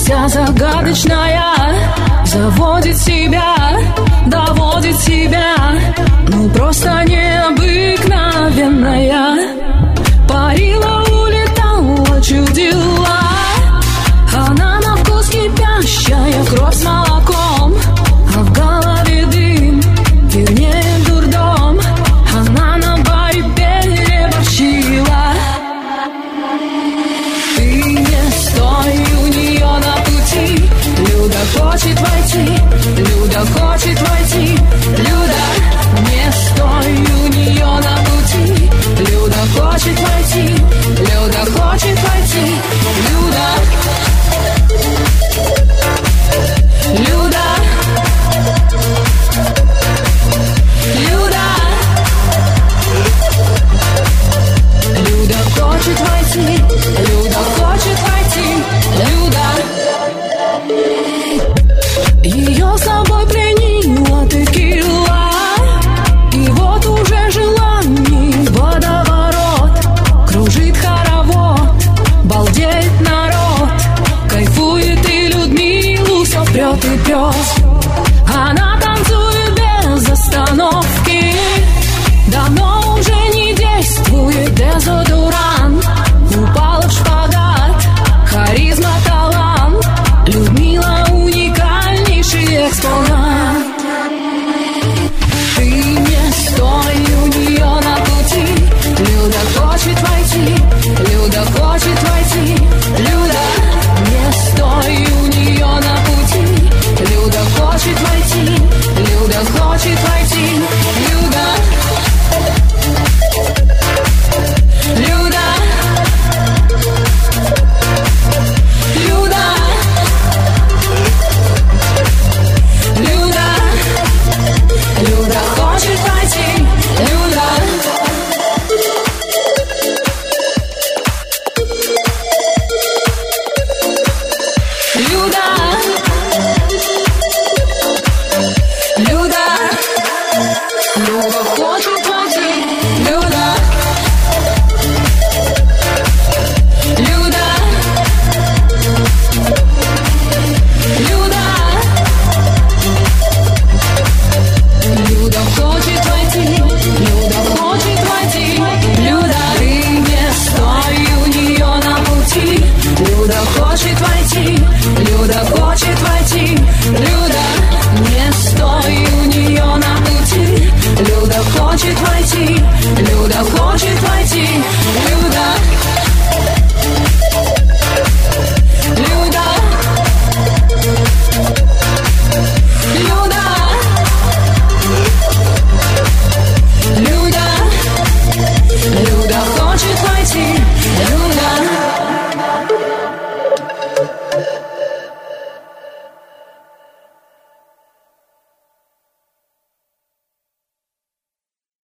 вся загадочная, заводит себя, доводит себя, ну просто необыкновенная. Парила, улетала, чудила, она на вкус кипящая, кровь с молоком, а в голове дым, вернее дурдом. Она на баре переборщила. Ты не стой у нее на пути, Люда хочет войти, Люда хочет войти. Люда, не стой у нее на пути, Люда хочет войти, Люда хочет войти. Люда, Люда, Люда, Люда хочет войти, Люда хочет войти. Люда, ее с собой пленила текила, и вот уже желаний водоворот, кружит хоровод, балдеет народ, кайфует и Людмилу сопрет и пес. Она танцует без остановки, давно уже не действует дезодорант, упала в шпагат, харизма, талант, Людмила уникальнейший экспонат. Ты не стой у нее на пути, Люда хочет войти, Люда хочет войти. Люда, не стой у нее на пути, Люда хочет войти, Люда хочет войти. Люда, Люда, Люда, Люда, Люда хочет войти. Люда, Люда, Люда, Люда хочет войти. Люда, Люда, Люда, Люда хочет войти, Люда хочет войти. Люда, ты не стой у нее на пути, Люда хочет войти, Люда хочет войти. Люда, не стой у нее на пути, Люда хочет войти, Люда хочет войти.